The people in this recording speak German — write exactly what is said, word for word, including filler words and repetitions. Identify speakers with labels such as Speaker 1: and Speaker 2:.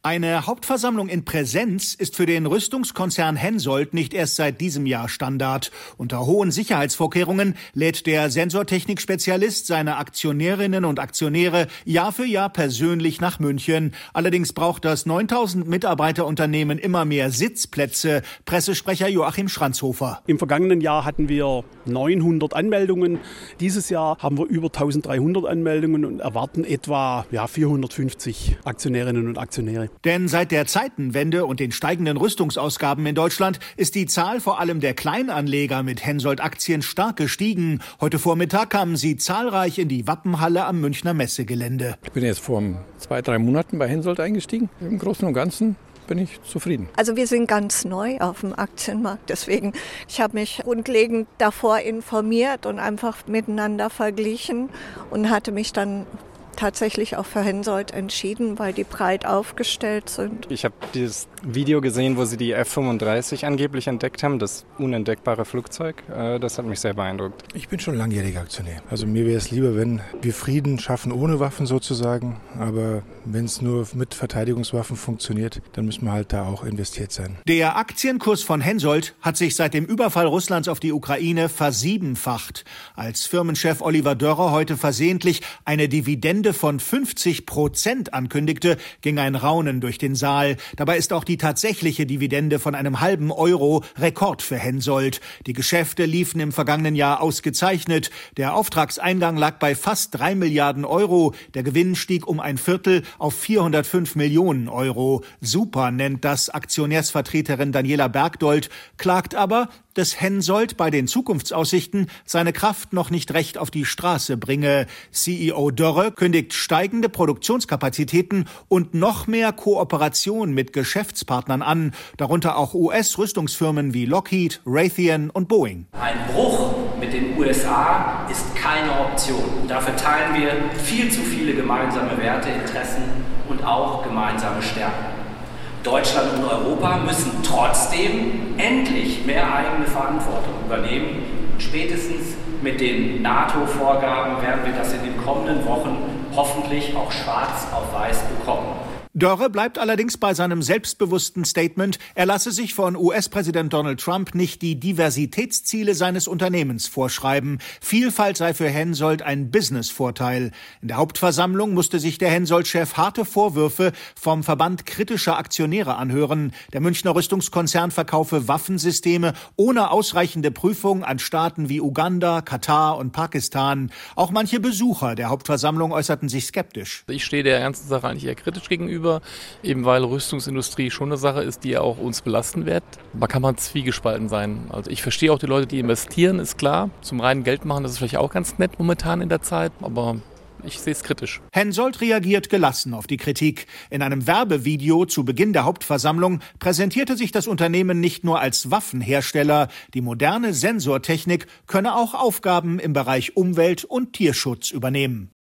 Speaker 1: Eine Hauptversammlung in Präsenz ist für den Rüstungskonzern Hensoldt nicht erst seit diesem Jahr Standard. Unter hohen Sicherheitsvorkehrungen lädt der Sensortechnik-Spezialist seine Aktionärinnen und Aktionäre Jahr für Jahr persönlich nach München. Allerdings braucht das neuntausend Mitarbeiterunternehmen immer mehr Sitzplätze. Pressesprecher Joachim Schranzhofer.
Speaker 2: Im vergangenen Jahr hatten wir neunhundert Anmeldungen. Dieses Jahr haben wir über eintausenddreihundert Anmeldungen und erwarten etwa ja, vierhundertfünfzig Aktionärinnen und Aktionäre.
Speaker 1: Denn seit der Zeitenwende und den steigenden Rüstungsausgaben in Deutschland ist die Zahl vor allem der Kleinanleger mit Hensoldt-Aktien stark gestiegen. Heute Vormittag kamen sie zahlreich in die Wappenhalle am Münchner Messegelände.
Speaker 3: Ich bin jetzt vor zwei, drei Monaten bei Hensoldt eingestiegen. Im Großen und Ganzen bin ich zufrieden.
Speaker 4: Also wir sind ganz neu auf dem Aktienmarkt, deswegen ich habe mich grundlegend davor informiert und einfach miteinander verglichen und hatte mich dann tatsächlich auch für Hensoldt entschieden, weil die breit aufgestellt sind.
Speaker 5: Ich habe dieses Video gesehen, wo sie die F fünfunddreißig angeblich entdeckt haben, das unentdeckbare Flugzeug. Das hat mich sehr beeindruckt.
Speaker 6: Ich bin schon langjähriger Aktionär. Also mir wäre es lieber, wenn wir Frieden schaffen ohne Waffen sozusagen. Aber wenn es nur mit Verteidigungswaffen funktioniert, dann müssen wir halt da auch investiert sein.
Speaker 1: Der Aktienkurs von Hensoldt hat sich seit dem Überfall Russlands auf die Ukraine versiebenfacht. Als Firmenchef Oliver Dörrer heute versehentlich eine Dividende von fünfzig Prozent ankündigte, ging ein Raunen durch den Saal. Dabei ist auch die tatsächliche Dividende von einem halben Euro Rekord für Hensoldt. Die Geschäfte liefen im vergangenen Jahr ausgezeichnet. Der Auftragseingang lag bei fast drei Milliarden Euro. Der Gewinn stieg um ein Viertel auf vierhundertfünf Millionen Euro. Super nennt das Aktionärsvertreterin Daniela Bergdold, klagt aber, dass Hensoldt bei den Zukunftsaussichten seine Kraft noch nicht recht auf die Straße bringe. C E O Dörre kündigt steigende Produktionskapazitäten und noch mehr Kooperation mit Geschäftspartnern an, darunter auch U S-Rüstungsfirmen wie Lockheed, Raytheon und Boeing.
Speaker 7: Ein Bruch mit den U S A ist keine Option. Dafür teilen wir viel zu viele gemeinsame Werte, Interessen und auch gemeinsame Stärken. Deutschland und Europa müssen trotzdem endlich mehr eigene Verantwortung übernehmen. Spätestens mit den NATO-Vorgaben werden wir das in den kommenden Wochen hoffentlich auch schwarz auf weiß bekommen.
Speaker 1: Dörre bleibt allerdings bei seinem selbstbewussten Statement, er lasse sich von U S-Präsident Donald Trump nicht die Diversitätsziele seines Unternehmens vorschreiben. Vielfalt sei für Hensoldt ein Business-Vorteil. In der Hauptversammlung musste sich der Hensoldt-Chef harte Vorwürfe vom Verband kritischer Aktionäre anhören. Der Münchner Rüstungskonzern verkaufe Waffensysteme ohne ausreichende Prüfung an Staaten wie Uganda, Katar und Pakistan. Auch manche Besucher der Hauptversammlung äußerten sich skeptisch.
Speaker 8: Ich stehe der ganzen Sache eigentlich eher kritisch gegenüber. Eben weil Rüstungsindustrie schon eine Sache ist, die auch uns belasten wird. Da kann man zwiegespalten sein. Also ich verstehe auch die Leute, die investieren, ist klar. Zum reinen Geld machen, das ist vielleicht auch ganz nett momentan in der Zeit, aber ich sehe es kritisch.
Speaker 1: Hensoldt reagiert gelassen auf die Kritik. In einem Werbevideo zu Beginn der Hauptversammlung präsentierte sich das Unternehmen nicht nur als Waffenhersteller. Die moderne Sensortechnik könne auch Aufgaben im Bereich Umwelt- und Tierschutz übernehmen.